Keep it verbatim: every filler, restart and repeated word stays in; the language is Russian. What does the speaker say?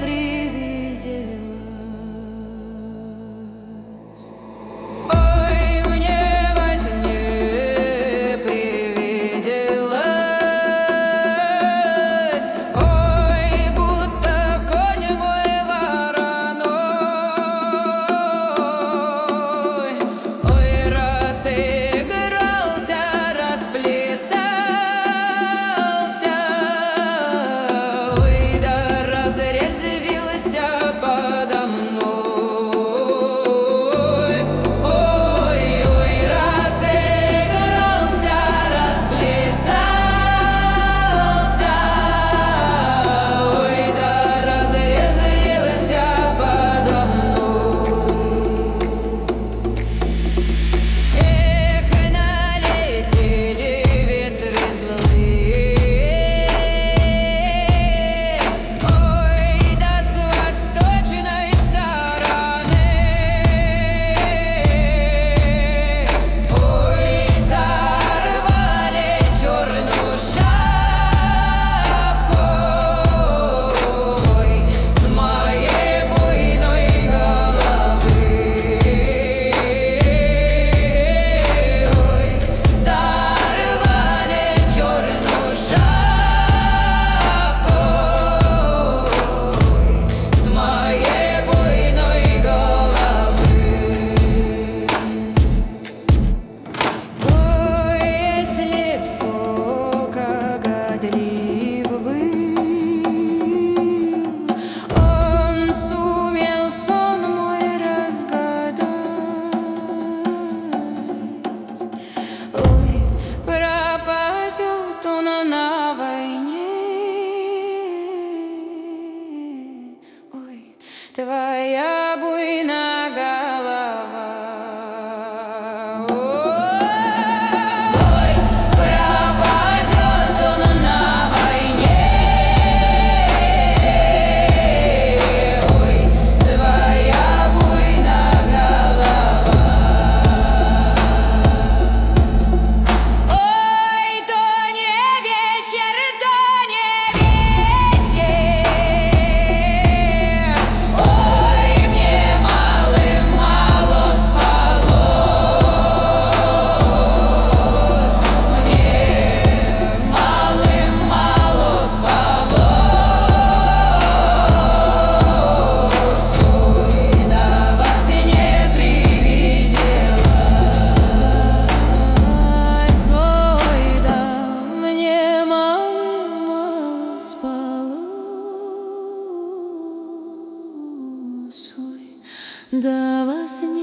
привиделась. Ой, мне во сне привиделась. Ой, будто конь мой вороной. Ой, разыгрался, расплясался. Ой, да разрезвился подо мной. Ой, ой, разыгрался, расплясался. Ой, да разрезвился подо мной. Эх, налетели ветры злые. Ой, да с восточной стороны. Ой, сорвали черную шапку. Ой, с моей буйной головы. Ой, сорвали черную шапку. Ой, с моей буйной головы. Ой, если б сока годлив был, он сумел сон мой разгадать. Ой, пропадет он на войне. Ой, твоя буйная голова. Ой, пропадет он на войне. Ой, твоя буйная голова. Ой, то не вечер, то не вечер. Ой, мне малым-мало спалось. Мне малым-мало спалось. Ой, да во сне привиделась. Ой, да мне малым-мало спалось. Ой, да во сне